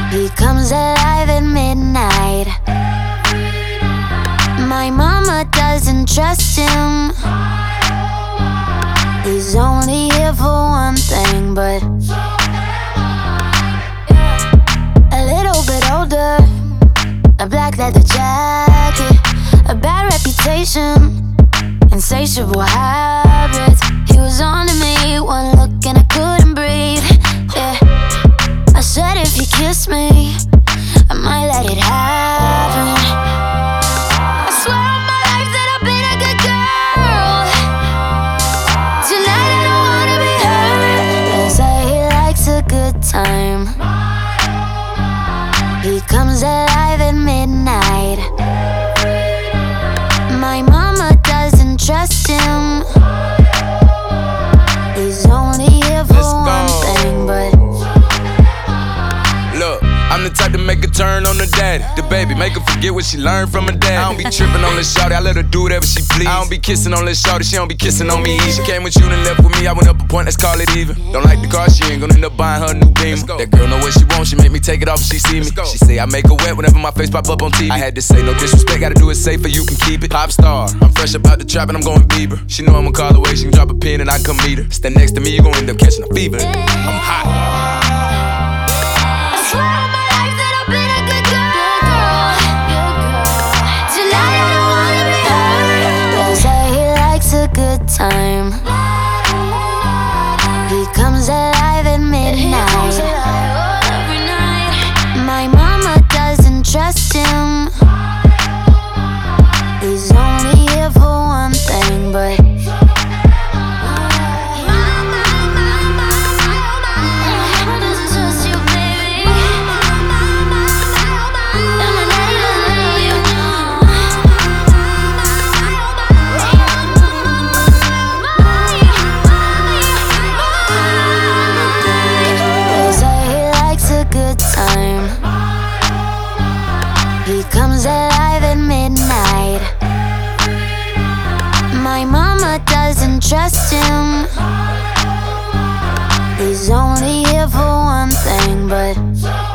He comes alive at midnight. My mama doesn't trust him. He's only here for one thing, but a little bit older, a black leather jacket, a bad reputation, insatiable habits. He was on to me, one look and I couldn't breathe. Yeah, I said if he kissed me, I might let it happen. I swear on my life that I've been a good girl. Tonight I don't wanna be hurt. They say he likes a good time. He comes alive at midnight. My mama doesn't trust him. He's only here for one thing, but look, I'm the type to make a turn on the daddy. The baby, make her forget what she learned from her dad. I don't be tripping on this shawty, I let her do whatever she please. I don't be kissing on this shawty, she don't be kissing on me. She came with you and left with me, I went up a point, let's call it even. Don't like the car, she ain't gonna end up buying her a new Beamer. That girl know what she wants, she make me take it off if she see me. She say I make her wet whenever my face pop up on TV. I had to say no disrespect, gotta do it safer, you can keep it. Pop star, I'm fresh about the trap and I'm going Bieber. She know I'ma call away, she can drop a pin and I can come meet her. Stand next to me, you gon' end up catching a fever. I'm hot. Good time. He comes alive at midnight. My mama doesn't trust him. He's only here for one thing, but he comes alive at midnight. My mama doesn't trust him. He's only here for one thing, but